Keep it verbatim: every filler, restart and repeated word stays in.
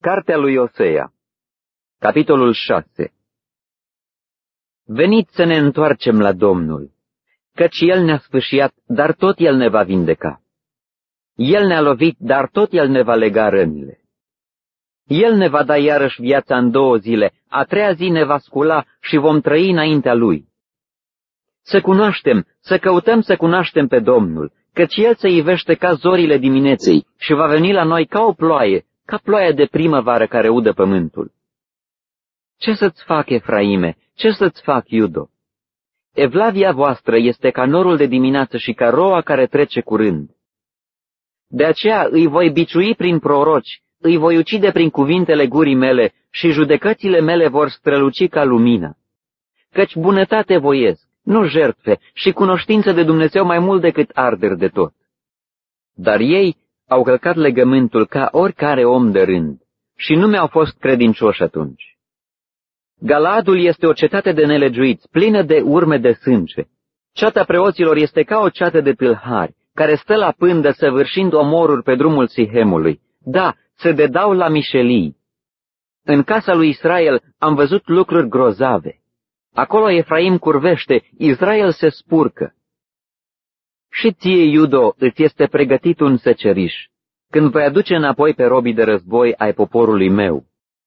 Cartea lui Osea, capitolul șase. Veniți să ne întoarcem la Domnul, căci El ne-a sfâșiat, dar tot El ne va vindeca. El ne-a lovit, dar tot El ne va lega rănile. El ne va da iarăși viața în două zile, a treia zi ne va scula și vom trăi înaintea Lui. Să cunoaștem, să căutăm să cunoaștem pe Domnul, căci El se ivește ca zorile dimineței și va veni la noi ca o ploaie, ca ploaia de primăvară care udă pământul. Ce să-ți fac, Efraime? Ce să-ți fac, Iudo? Evlavia voastră este ca norul de dimineață și ca roa care trece curând. De aceea îi voi biciui prin proroci, îi voi ucide prin cuvintele gurii mele și judecățile mele vor străluci ca lumina. Căci bunătate voiesc, nu jertfe, și cunoștință de Dumnezeu mai mult decât arderi de tot. Dar ei au călcat legământul ca oricare om de rând și nu mi-au fost credincioși atunci. Galaadul este o cetate de nelegiuiți, plină de urme de sânge. Ceata preoților este ca o ceată de tâlhari, care stă la pândă săvârșind omoruri pe drumul Sihemului. Da, se dedau la mișelii. În casa lui Israel am văzut lucruri grozave. Acolo Efraim curvește, Israel se spurcă. Și ție, Iudo, îți este pregătit un seceriș, când voi aduce înapoi pe robii de război ai poporului meu.